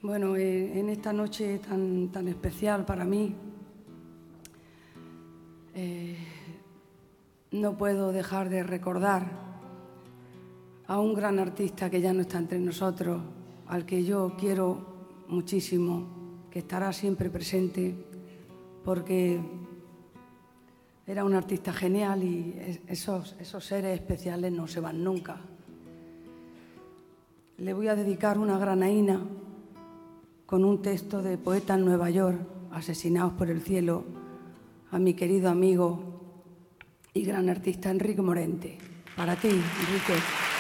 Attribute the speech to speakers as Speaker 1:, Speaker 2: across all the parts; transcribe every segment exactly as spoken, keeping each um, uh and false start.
Speaker 1: Bueno, eh, en esta noche tan, tan especial para mí, eh, no puedo dejar de recordar a un gran artista que ya no está entre nosotros, al que yo quiero muchísimo, que estará siempre presente, porque era un artista genial y esos, esos seres especiales no se van nunca. Le voy a dedicar una granaína con un texto de Poeta en Nueva York, asesinados por el cielo, a mi querido amigo y gran artista Enrique Morente. Para ti, Enrique.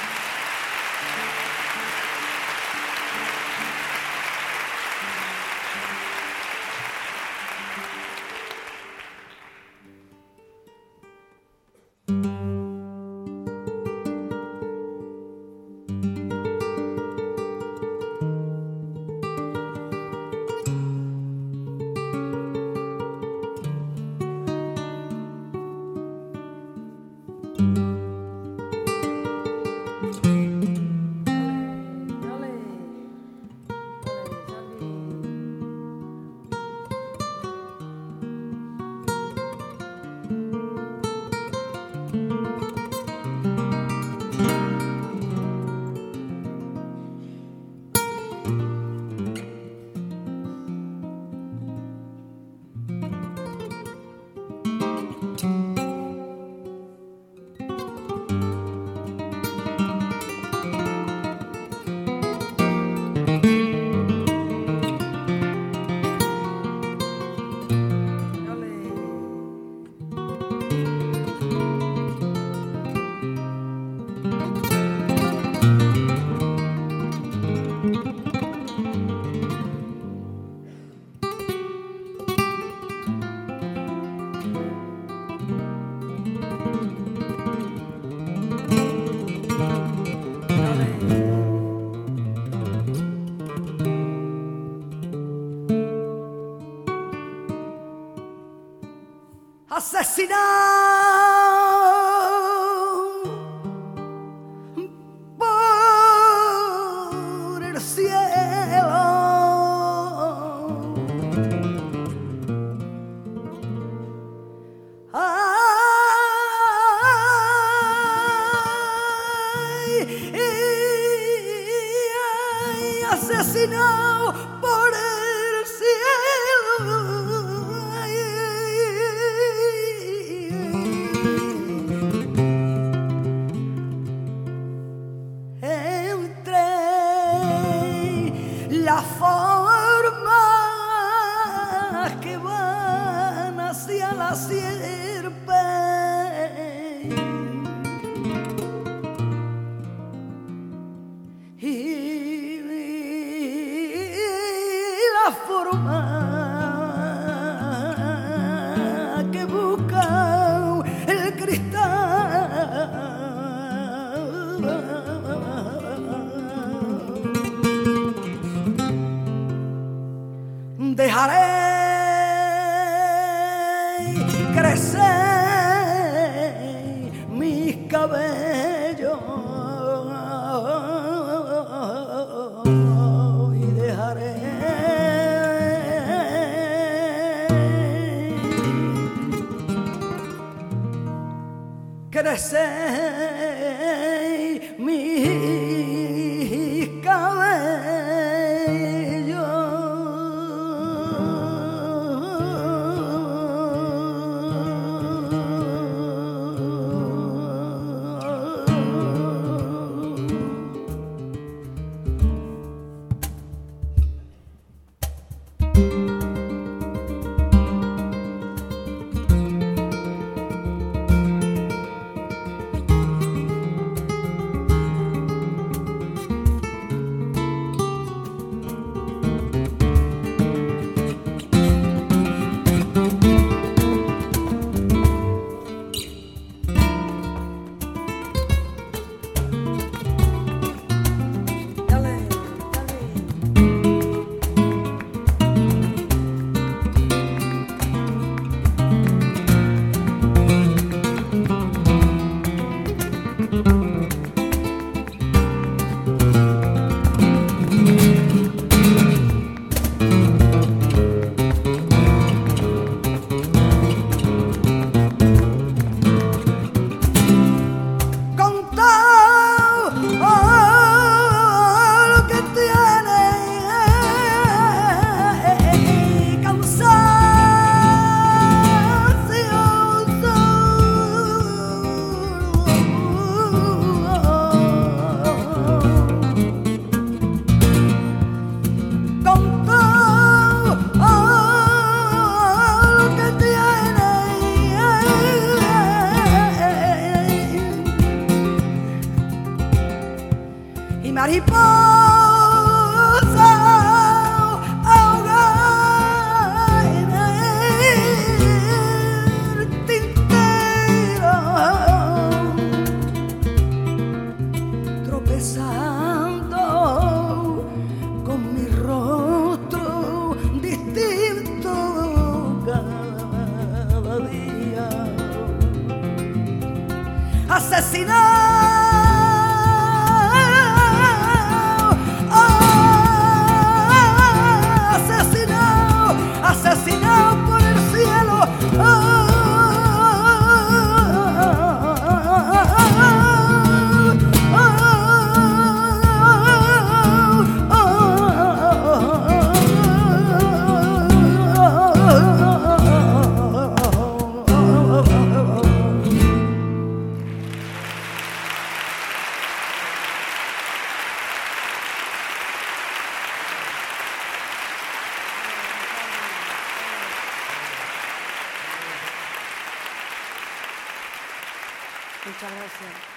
Speaker 2: Asesinado por el cielo, ay, ay, asesinado por el cielo. La forma que van hacia la sierpe y la forma que busca el cristal. Dejaré crecer mis cabellos y dejaré crecer mis cabellos. Asesinado, ah, asesinado, asesinado por el cielo. Ah,
Speaker 1: Muchas gracias.